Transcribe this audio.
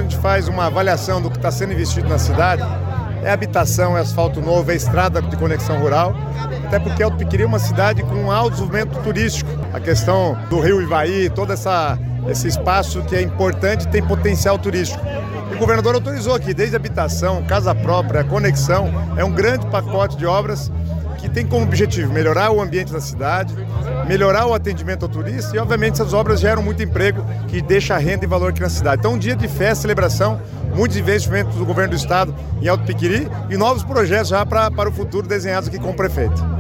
gente faz uma avaliação do que está sendo investido na cidade, é habitação, é asfalto novo, é estrada de conexão rural, até porque Alto Piquiri é uma cidade com um alto desenvolvimento turístico. A questão do rio Ivaí, todo esse espaço que é importante, tem potencial turístico. O governador autorizou aqui, desde habitação, casa própria, conexão, é um grande pacote de obras que tem como objetivo melhorar o ambiente da cidade, melhorar o atendimento ao turista e, obviamente, essas obras geram muito emprego que deixa renda e valor aqui na cidade. Então, um dia de festa, celebração, muitos investimentos do governo do estado em Alto Piquiri e novos projetos já para o futuro desenhados aqui com o prefeito.